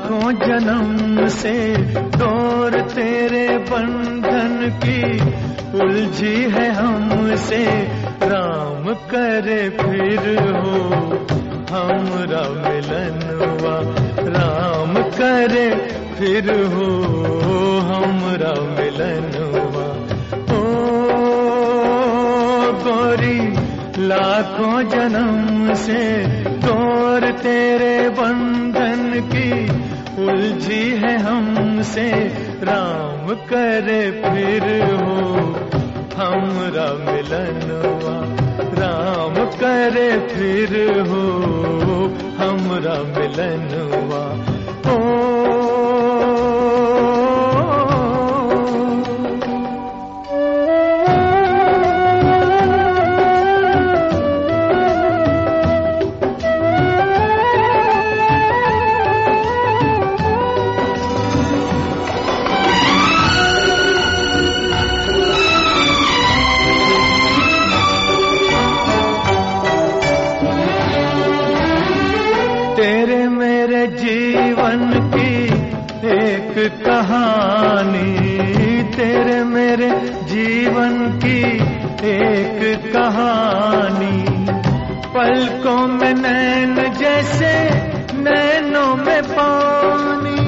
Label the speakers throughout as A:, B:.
A: लाखों जन्म से डोर तेरे बंधन की उलझी है हमसे। राम करे फिर हो हमरा मिलनवा, राम करे फिर हो हमरा मिलनवा। ओ गोरी लाखों जन्म से डोर तेरे बंधन की उलझी है हमसे। राम करे फिर हो हमरा मिलनवा, राम करे फिर हो हमरा मिलनवा। तेरे मेरे जीवन की एक कहानी, तेरे मेरे जीवन की एक कहानी। पलकों में नैन जैसे नैनों में पानी,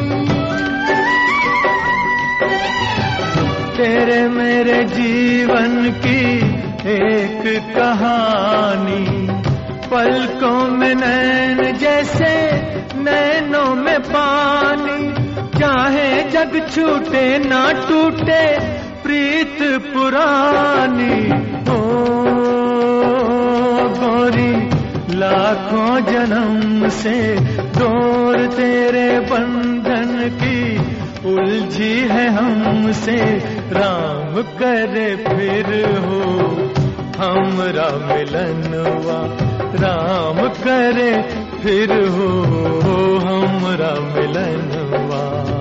A: तेरे मेरे जीवन की एक कहानी। पलकों में नैन जैसे नैनों में पानी। चाहे जग छूटे ना टूटे प्रीत पुरानी। ओ गोरी लाखों जन्म से डोर तेरे बंधन की उलझी है हमसे। राम करे फिर हो हमरा मिलनवा, राम करे फिर हो हमरा मिलनवा।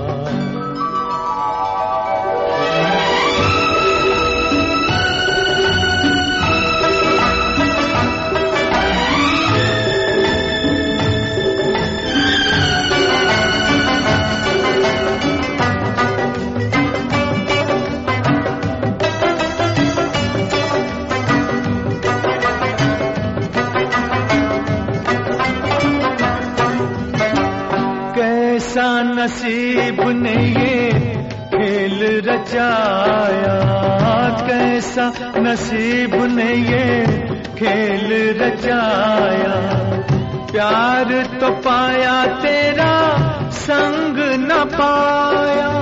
A: कैसा नसीब ने ये खेल रचाया, कैसा नसीब ने ये खेल रचाया। प्यार तो पाया तेरा संग न पाया।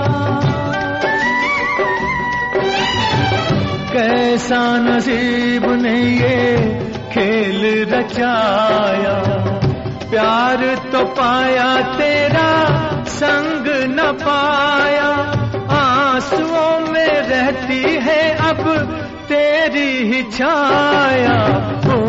A: कैसा नसीब ने ये खेल रचाया। प्यार तो पाया तेरा संग न पाया। आंसुओं में रहती है अब तेरी ही छाया। ओ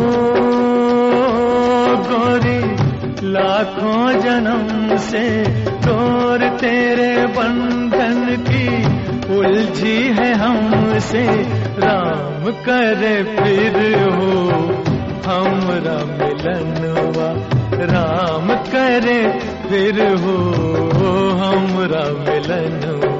A: गोरी लाखों जन्म से डोर तेरे बंधन की उलझी है हमसे। राम करे फिर हो हमरा मिलनवा, राम करे फिर हो हमरा मिलनवा।